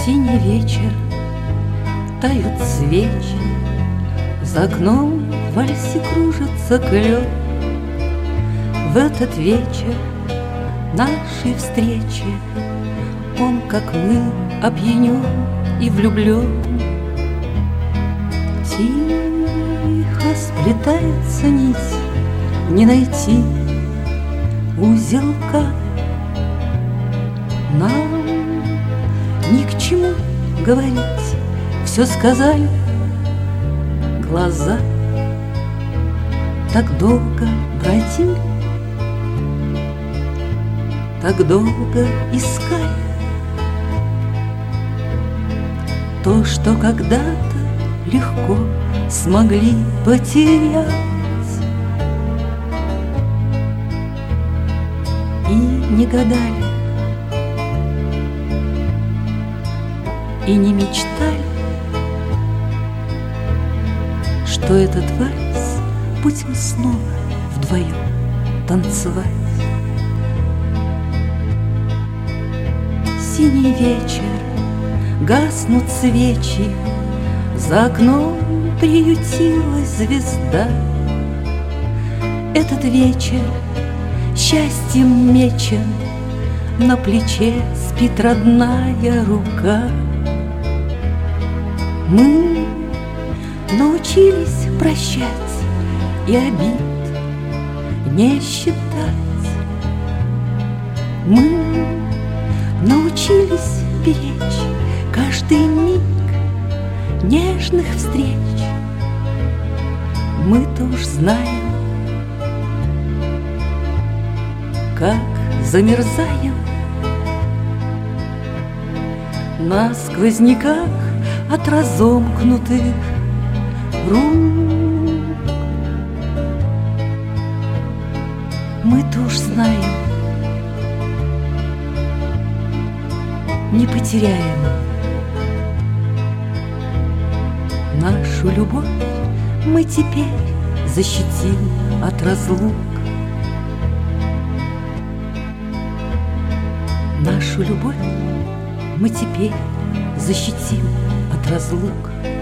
Синий вечер, тают свечи, за окном в вальсе кружится клен. В этот вечер нашей встречи он, как мы, опьянен и влюблен. Тихо сплетается нить, не найти узелка. Нам ни к чему говорить, все сказали глаза. Так долго бродили, так долго искали то, что когда-то легко смогли потерять. И не гадали, и не мечтали, что этот вальс будем снова вдвоем танцевать. Синий вечер, гаснут свечи, за окном приютилась звезда. Этот вечер счастьем мечен, на плече спит родная рука. Мы научились прощать и обид не считать. Мы научились беречь каждый миг нежных встреч. Мы-то уж знаем, как замерзаем на сквозняках от разомкнутых рук. Мы-то уж знаем, не потеряем нашу любовь. Мы теперь защитим от разлук. Нашу любовь мы теперь защитим от разлук.